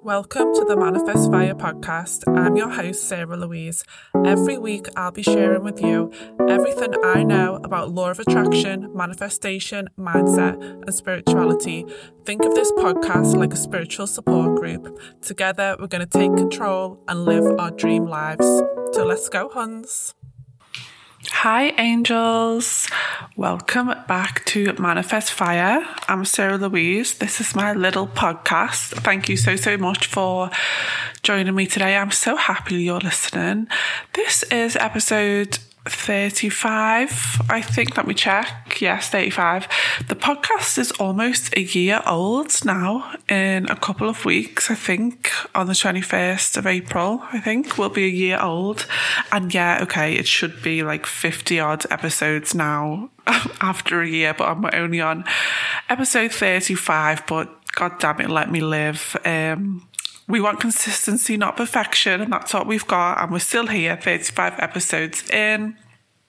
Welcome to the Manifest Fire podcast. I'm your host, Sarah Louise. Every week, I'll be sharing with you everything I know about law of attraction, manifestation, mindset, and spirituality. Think of this podcast like a spiritual support group. Together, we're going to take control and live our dream lives. So let's go, Huns. Hi, angels. Welcome back to Manifest Fire. I'm Sarah Louise. This is my little podcast. Thank you so much for joining me today. I'm so happy you're listening. This is episode 35, I think. Let me check. Yes, 35. The podcast is almost a year old now. In a couple of weeks, I think, on the 21st of April, I think, will be a year old. And yeah, okay, it should be like 50 odd episodes now after a year, but I'm only on episode 35, but god damn it, let me live. We want consistency, not perfection, and that's what we've got, and we're still here, 35 episodes in.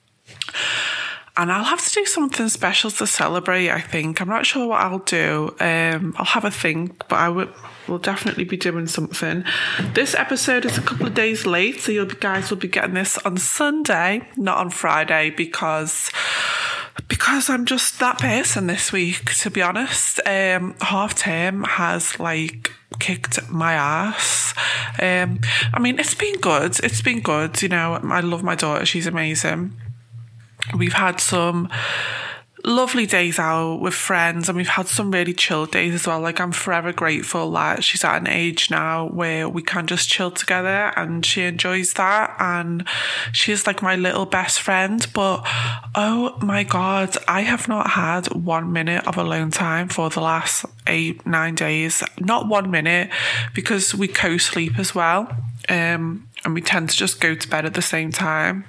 And I'll have to do something special to celebrate, I think. I'm not sure what I'll do. I'll have a think, but I will definitely be doing something. This episode is a couple of days late, so you guys will be getting this on Sunday, not on Friday, because I'm just that person this week, to be honest. Half term has kicked my ass. I mean, it's been good. You know, I love my daughter. She's amazing. We've had some lovely days out with friends, and we've had some really chill days as well. I'm forever grateful that she's at an age now where we can just chill together, and she enjoys that, and she is like my little best friend. But oh my god, I have not had 1 minute of alone time for the last 8-9 days. Not 1 minute, because we co-sleep as well, and we tend to just go to bed at the same time.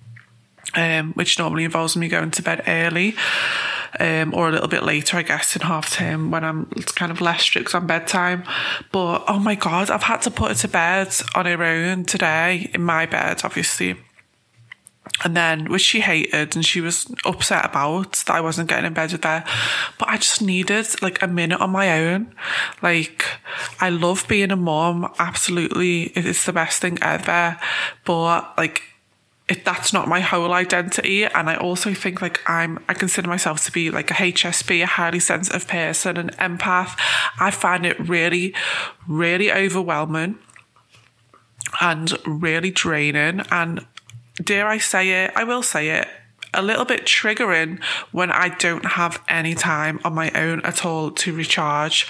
Which normally involves me going to bed early, or a little bit later, I guess, in half term when I'm kind of less strict on bedtime. But oh my god, I've had to put her to bed on her own today, in my bed, obviously. And then, which she hated, and she was upset about that I wasn't getting in bed with her. But I just needed a minute on my own. I love being a mom, absolutely. It's the best thing ever. But that's not my whole identity. And I also think I consider myself to be a HSP, a highly sensitive person, an empath. I find it really, really overwhelming and really draining. And dare I say it, I will say it, a little bit triggering when I don't have any time on my own at all to recharge.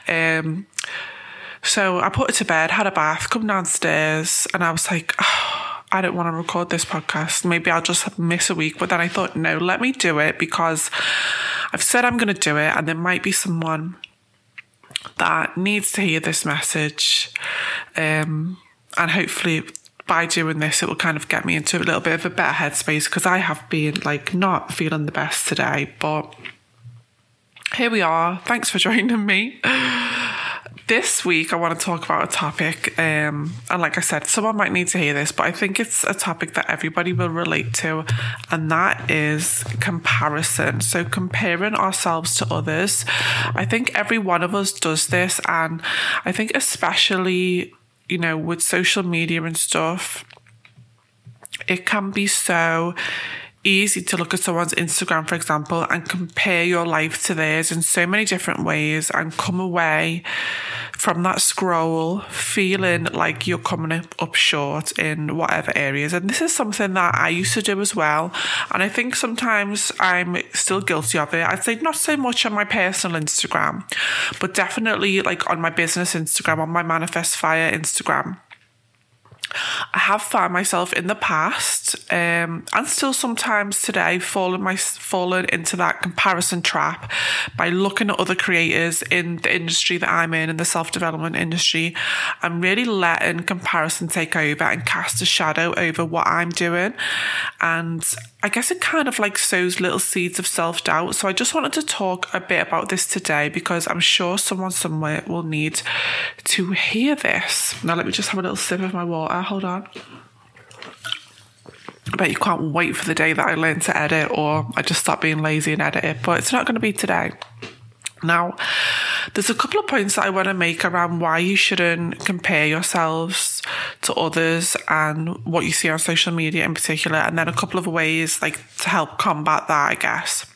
So I put her to bed, had a bath, come downstairs, and I was like, I don't want to record this podcast. Maybe I'll just miss a week. But then I thought, no, let me do it, because I've said I'm going to do it, and there might be someone that needs to hear this message. And hopefully by doing this, it will kind of get me into a little bit of a better headspace, because I have been not feeling the best today. But here we are. Thanks for joining me. This week, I want to talk about a topic, and like I said, someone might need to hear this, but I think it's a topic that everybody will relate to, and that is comparison. So comparing ourselves to others. I think every one of us does this, and I think especially, with social media and stuff, it can be so easy to look at someone's Instagram, for example, and compare your life to theirs in so many different ways, and come away from that scroll feeling like you're coming up short in whatever areas. And this is something that I used to do as well, and I think sometimes I'm still guilty of it. I'd say not so much on my personal Instagram, but definitely on my business Instagram, on my Manifest Fire Instagram. I have found myself in the past, and still sometimes today, fallen into that comparison trap by looking at other creators in the industry that I'm in the self-development industry, and really letting comparison take over and cast a shadow over what I'm doing. And I guess it kind of sows little seeds of self-doubt. So I just wanted to talk a bit about this today, because I'm sure someone somewhere will need to hear this. Now let me just have a little sip of my water. Hold on. I bet you can't wait for the day that I learn to edit, or I just stop being lazy and edit it, but it's not going to be today. Now, There's a couple of points that I want to make around why you shouldn't compare yourselves to others and what you see on social media in particular, and then a couple of ways like to help combat that, I guess.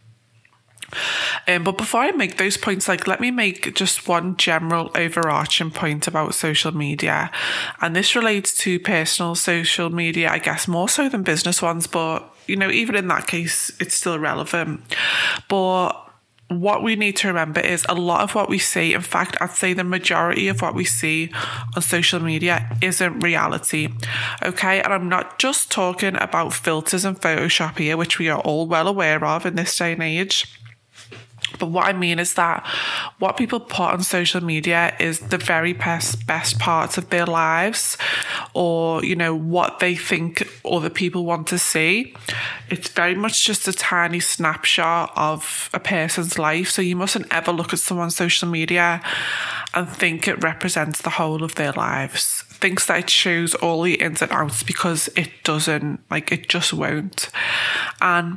But before I make those points, like, let me make just one general overarching point about social media. And this relates to personal social media, I guess, more so than business ones. But, you know, even in that case, it's still relevant. But what we need to remember is a lot of what we see, in fact, I'd say the majority of what we see on social media isn't reality. Okay. And I'm not just talking about filters and Photoshop here, which we are all well aware of in this day and age. But what I mean is that what people put on social media is the very best parts of their lives, or, you know, what they think other people want to see. It's very much just a tiny snapshot of a person's life. So you mustn't ever look at someone's social media and think it represents the whole of their lives. Thinks that it shows all the ins and outs, because it doesn't. Like, it just won't. And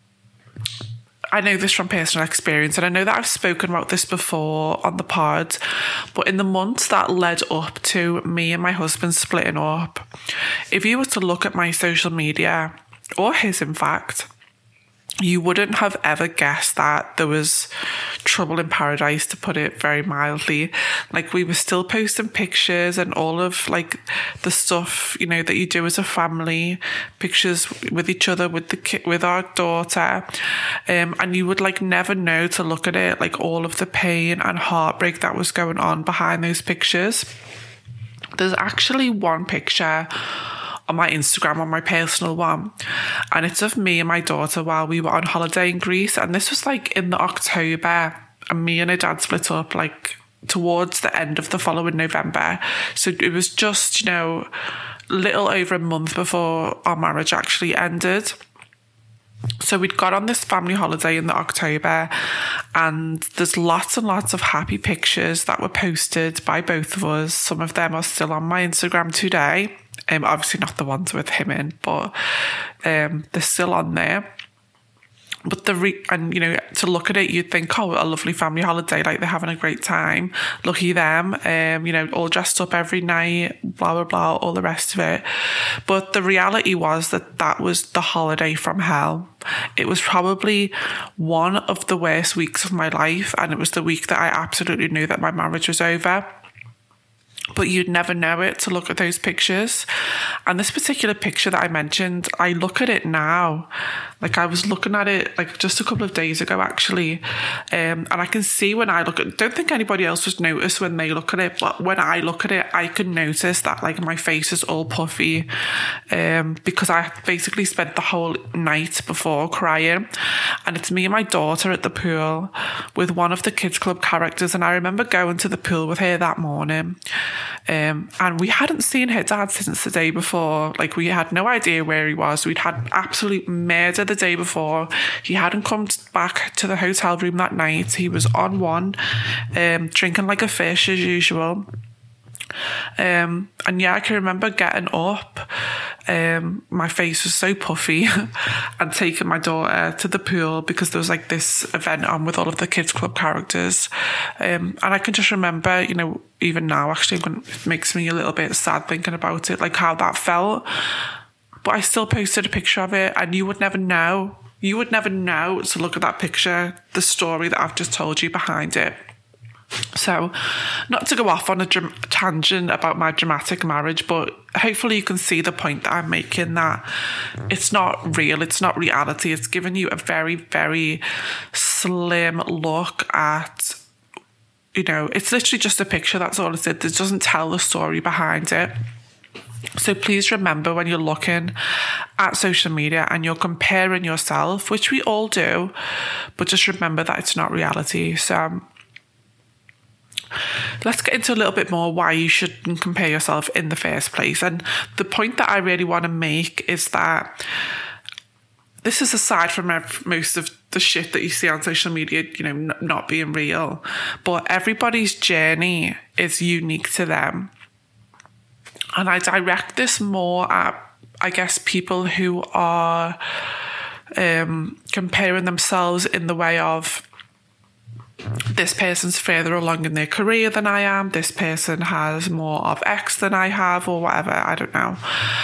I know this from personal experience, and I know that I've spoken about this before on the pod, but in the months that led up to me and my husband splitting up, if you were to look at my social media, or his in fact, you wouldn't have ever guessed that there was trouble in paradise, to put it very mildly. Like, we were still posting pictures and all of like the stuff, you know, that you do as a family, pictures with each other, with the kid, with our daughter. And you would like never know to look at it, like all of the pain and heartbreak that was going on behind those pictures. There's actually one picture on my Instagram, on my personal one, and it's of me and my daughter while we were on holiday in Greece. And this was like in the October, and me and her dad split up like towards the end of the following November. So it was just, you know, little over a month before our marriage actually ended. So we'd got on this family holiday in the October, and there's lots and lots of happy pictures that were posted by both of us. Some of them are still on my Instagram today. Obviously not the ones with him in, but they're still on there. But and you know, to look at it, you'd think, oh, a lovely family holiday, like they're having a great time. Lucky them, you know, all dressed up every night, blah, blah, blah, all the rest of it. But the reality was that was the holiday from hell. It was probably one of the worst weeks of my life, and it was the week that I absolutely knew that my marriage was over. But you'd never know it to look at those pictures. And this particular picture that I mentioned, I look at it now. Like, I was looking at it like just a couple of days ago, actually. And I can see when I look at it, don't think anybody else would notice when they look at it, but when I look at it, I can notice that like my face is all puffy, because I basically spent the whole night before crying. And it's me and my daughter at the pool with one of the kids club characters. And I remember going to the pool with her that morning. And we hadn't seen her dad since the day before. Like, we had no idea where he was. We'd had absolute murder the day before. He hadn't come back to the hotel room that night. He was on one, drinking like a fish as usual. And yeah, I can remember getting up. My face was so puffy and taking my daughter to the pool because there was like this event on with all of the kids club characters. And I can just remember, you know, even now actually, when it makes me a little bit sad thinking about it, like how that felt. But I still posted a picture of it, and you would never know. You would never know to look at that picture, the story that I've just told you behind it. So, not to go off on a tangent about my dramatic marriage, but hopefully you can see the point that I'm making, that it's not real, it's not reality. It's giving you a very, very slim look at, you know, it's literally just a picture, that's all it is. It doesn't tell the story behind it. So please remember, when you're looking at social media and you're comparing yourself, which we all do, but just remember that it's not reality. So let's get into a little bit more why you shouldn't compare yourself in the first place. And the point that I really want to make is that this is aside from most of the shit that you see on social media, you know, not being real, but everybody's journey is unique to them. And I direct this more at, I guess, people who are comparing themselves in the way of, this person's further along in their career than I am, this person has more of X than I have, or whatever, I don't know.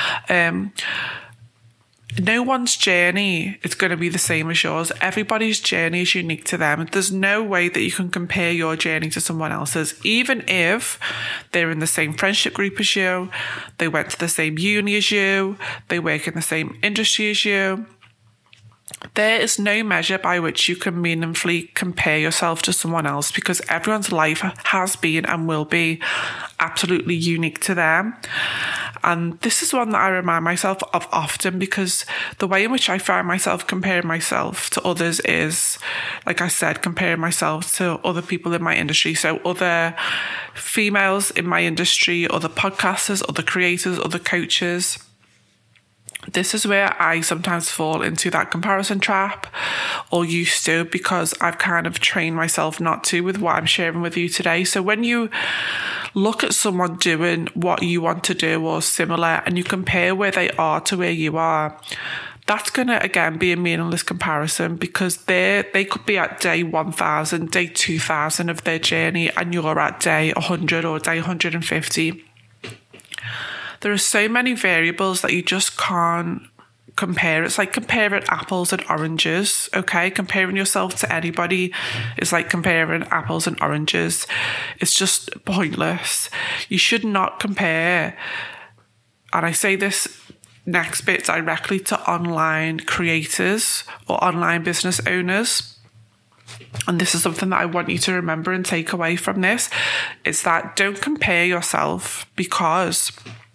No one's journey is going to be the same as yours. Everybody's journey is unique to them. There's no way that you can compare your journey to someone else's, even if they're in the same friendship group as you, they went to the same uni as you, they work in the same industry as you. There is no measure by which you can meaningfully compare yourself to someone else, because everyone's life has been and will be absolutely unique to them. And this is one that I remind myself of often, because the way in which I find myself comparing myself to others is, like I said, comparing myself to other people in my industry. So other females in my industry, other podcasters, other creators, other coaches. This is where I sometimes fall into that comparison trap, or used to, because I've kind of trained myself not to with what I'm sharing with you today. So when you look at someone doing what you want to do or similar, and you compare where they are to where you are, that's going to, again, be a meaningless comparison, because they could be at day 1,000, day 2,000 of their journey, and you're at day 100 or day 150. There are so many variables that you just can't compare. It's like comparing apples and oranges, okay? Comparing yourself to anybody is like comparing apples and oranges. It's just pointless. You should not compare. And I say this next bit directly to online creators or online business owners. And this is something that I want you to remember and take away from this. It's that don't compare yourself, because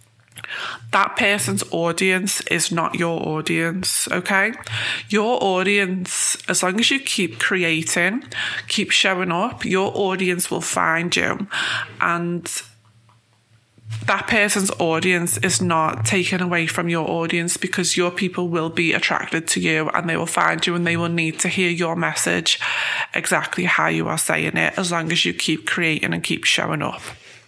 that person's audience is not your audience, okay? Your audience, as long as you keep creating, keep showing up, your audience will find you. And that person's audience is not taken away from your audience, because your people will be attracted to you, and they will find you, and they will need to hear your message exactly how you are saying it, as long as you keep creating and keep showing up.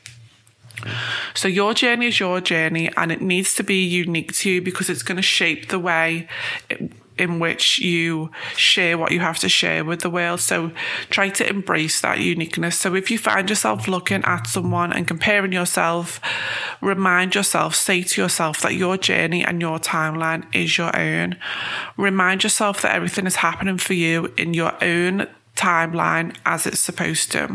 So your journey is your journey, and it needs to be unique to you, because it's going to shape the way in which you share what you have to share with the world. So try to embrace that uniqueness. So if you find yourself looking at someone and comparing yourself, remind yourself, say to yourself that your journey and your timeline is your own. Remind yourself that everything is happening for you in your own timeline as it's supposed to.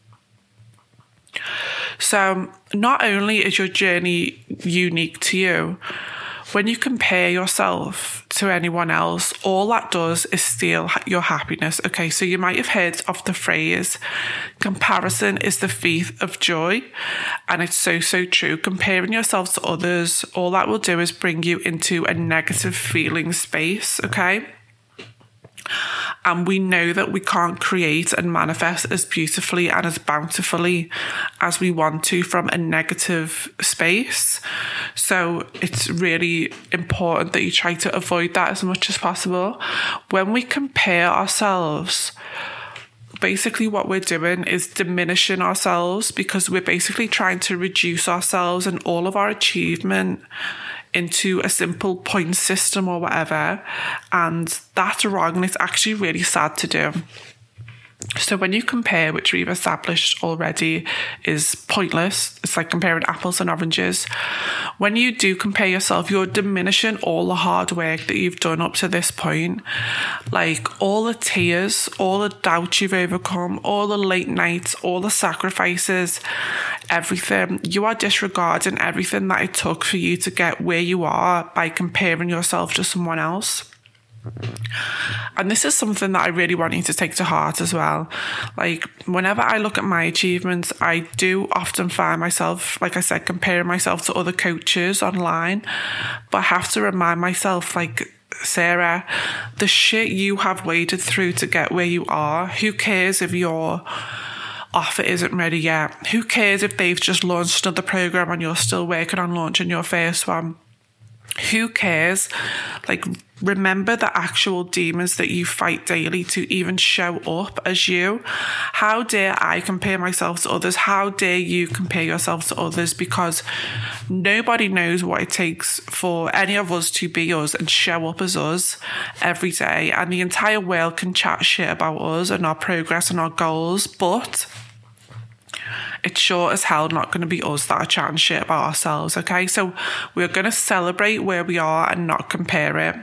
So not only is your journey unique to you, when you compare yourself to anyone else, all that does is steal your happiness. Okay, so you might have heard of the phrase, comparison is the thief of joy. And it's so true. Comparing yourself to others, all that will do is bring you into a negative feeling space, okay? And we know that we can't create and manifest as beautifully and as bountifully as we want to from a negative space. So it's really important that you try to avoid that as much as possible. When we compare ourselves, basically what we're doing is diminishing ourselves, because we're basically trying to reduce ourselves and all of our achievement into a simple point system or whatever, and that's wrong, and it's actually really sad to do. So when you compare, which we've established already is pointless, it's like comparing apples and oranges. When you do compare yourself, you're diminishing all the hard work that you've done up to this point, like all the tears, all the doubts you've overcome, all the late nights, all the sacrifices, everything. You are disregarding everything that it took for you to get where you are by comparing yourself to someone else. And this is something that I really want you to take to heart as well. Like, whenever I look at my achievements, I do often find myself, like I said, comparing myself to other coaches online. But I have to remind myself, like, Sarah, the shit you have waded through to get where you are, who cares if your offer isn't ready yet? Who cares if they've just launched another program and you're still working on launching your first one? Who cares? Like, Remember the actual demons that you fight daily to even show up as you. How dare I compare myself to others? How dare you compare yourself to others? Because nobody knows what it takes for any of us to be us and show up as us every day. And the entire world can chat shit about us and our progress and our goals, but it's sure as hell not going to be us that are chatting shit about ourselves, okay? So we're going to celebrate where we are and not compare it.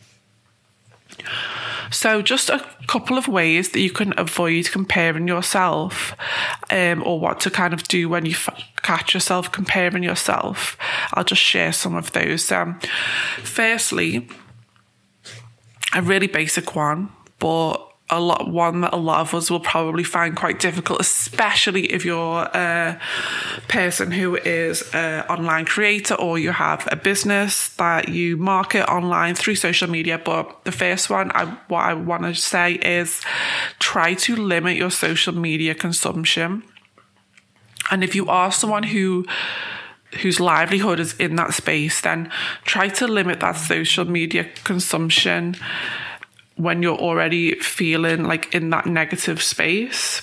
So just a couple of ways that you can avoid comparing yourself, or what to kind of do when you catch yourself comparing yourself. I'll just share some of those. Firstly, a really basic one, but one that a lot of us will probably find quite difficult, especially if you're a person who is an online creator or you have a business that you market online through social media. But the first one, what I want to say is try to limit your social media consumption. And if you are someone whose livelihood is in that space, then try to limit that social media consumption when you're already feeling like in that negative space.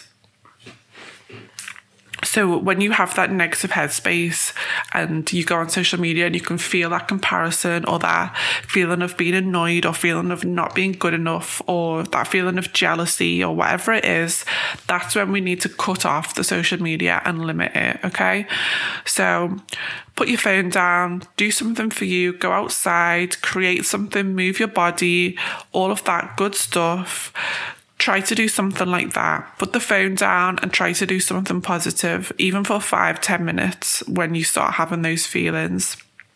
So when you have that negative headspace and you go on social media and you can feel that comparison or that feeling of being annoyed or feeling of not being good enough or that feeling of jealousy or whatever it is, that's when we need to cut off the social media and limit it, okay? So put your phone down, do something for you, go outside, create something, move your body, all of that good stuff. Try to do something like that. Put the phone down and try to do something positive, even for 5-10 minutes when you start having those feelings.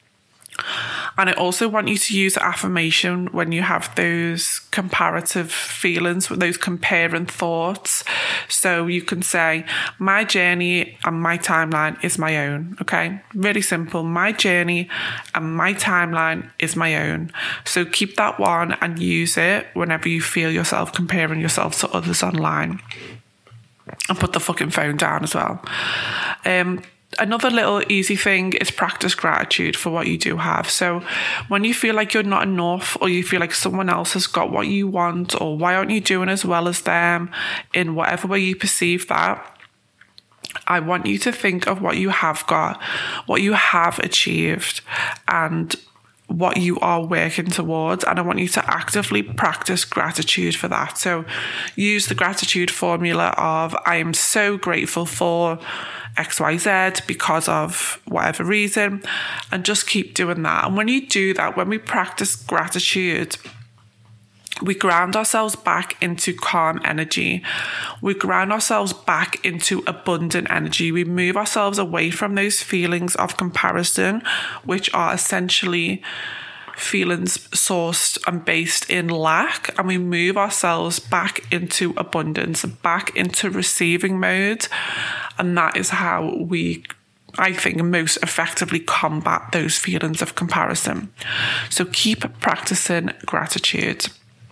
And I also want you to use affirmation when you have those comparative feelings, those comparing thoughts. So you can say, my journey and my timeline is my own, okay? Really simple. My journey and my timeline is my own. So keep that one and use it whenever you feel yourself comparing yourself to others online. And put the fucking phone down as well. Another little easy thing is practice gratitude for what you do have. So when you feel like you're not enough or you feel like someone else has got what you want or why aren't you doing as well as them in whatever way you perceive that, I want you to think of what you have got, what you have achieved and what you are working towards, and I want you to actively practice gratitude for that. So use the gratitude formula of I am so grateful for XYZ because of whatever reason, and just keep doing that. And when you do that, when we practice gratitude, we ground ourselves back into calm energy. We ground ourselves back into abundant energy. We move ourselves away from those feelings of comparison, which are essentially feelings sourced and based in lack. And we move ourselves back into abundance, back into receiving mode. And that is how we, I think, most effectively combat those feelings of comparison. So keep practicing gratitude.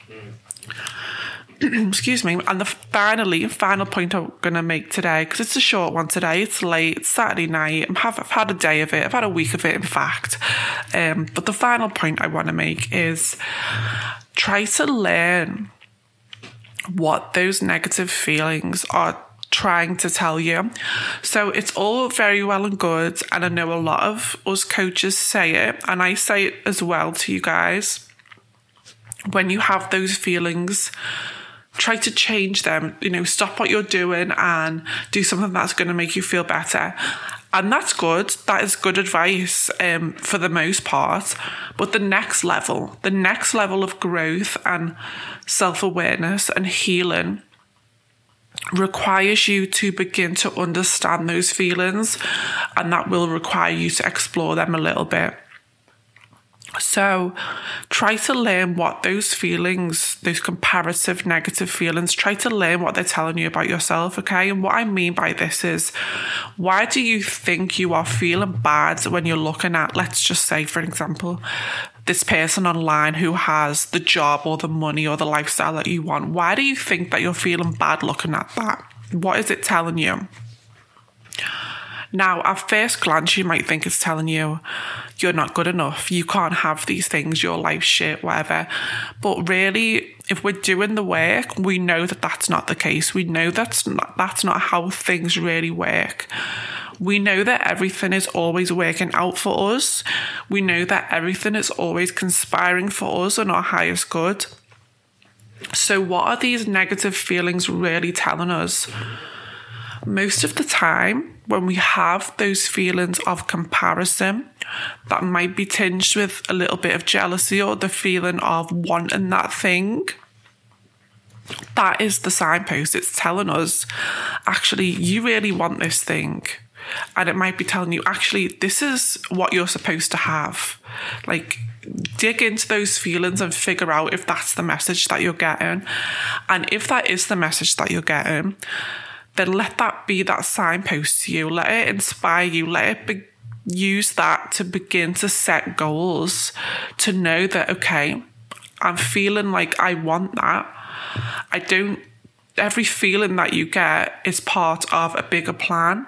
Excuse me. And the final point I'm going to make today, because it's a short one today, it's late, it's Saturday night, I've had a day of it, I've had a week of it, in fact. But the final point I want to make is try to learn what those negative feelings are trying to tell you. So it's all very well and good, and I know a lot of us coaches say it, and I say it as well to you guys. When you have those feelings, try to change them, stop what you're doing and do something that's going to make you feel better. And that's good. That is good advice for the most part. But the next level of growth and self-awareness and healing requires you to begin to understand those feelings, and that will require you to explore them a little bit. So try to learn what those feelings, those comparative negative feelings, try to learn what they're telling you about yourself, okay? And what I mean by this is, why do you think you are feeling bad when you're looking at, let's just say, for example, this person online who has the job or the money or the lifestyle that you want? Why do you think that you're feeling bad looking at that? What is it telling you? Now, at first glance, you might think it's telling you you're not good enough, you can't have these things, your life's shit, whatever. But really, if we're doing the work, we know that that's not the case. We know that's not how things really work. We know that everything is always working out for us. We know that everything is always conspiring for us and our highest good. So what are these negative feelings really telling us? Most of the time, when we have those feelings of comparison that might be tinged with a little bit of jealousy or the feeling of wanting that thing, that is the signpost. It's telling us, actually, you really want this thing. And it might be telling you, actually, this is what you're supposed to have. Like, dig into those feelings and figure out if that's the message that you're getting. And if that is the message that you're getting, then let that be that signpost to you. Let it inspire you. Let it use that to begin to set goals, to know that, okay, I'm feeling like I want that. Every feeling that you get is part of a bigger plan.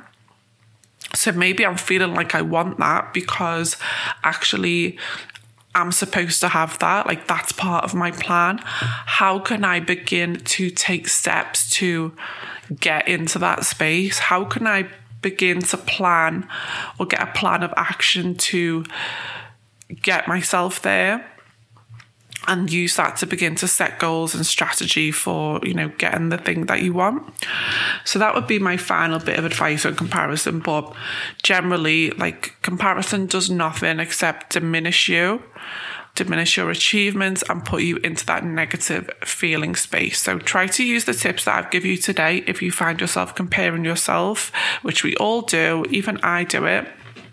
So maybe I'm feeling like I want that because actually I'm supposed to have that. Like, that's part of my plan. How can I begin to take steps to get into that space? How can I begin to plan or get a plan of action to get myself there? And use that to begin to set goals and strategy for, getting the thing that you want. So that would be my final bit of advice on comparison. But generally, comparison does nothing except diminish your achievements and put you into that negative feeling space. So try to use the tips that I've given you today if you find yourself comparing yourself, which we all do, even I do it.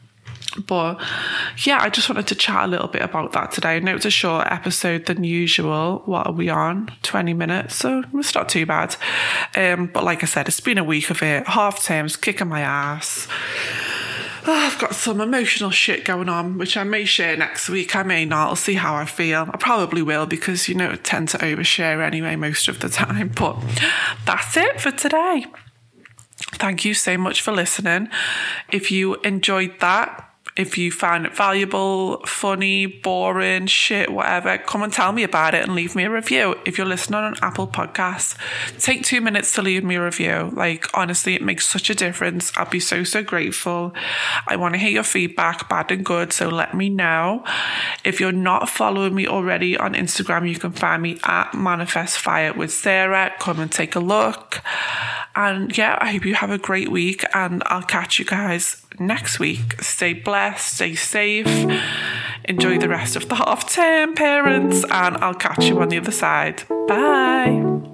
But yeah, I just wanted to chat a little bit about that today. I know it's a shorter episode than usual. What are we on? 20 minutes, so it's not too bad. But like I said, it's been a week of it. Half term's kicking my ass. I've got some emotional shit going on, which I may share next week. I may not. I'll see how I feel. I probably will because, I tend to overshare anyway most of the time. But that's it for today. Thank you so much for listening. If you enjoyed that, if you found it valuable, funny, boring, shit, whatever, come and tell me about it and leave me a review. If you're listening on Apple Podcasts, take 2 minutes to leave me a review. Honestly, it makes such a difference. I'll be so, so grateful. I want to hear your feedback, bad and good, so let me know. If you're not following me already on Instagram, you can find me at Manifest Fire with Sarah. Come and take a look. And yeah, I hope you have a great week and I'll catch you guys next week. Stay blessed, stay safe, enjoy the rest of the half term, parents, and I'll catch you on the other side. Bye.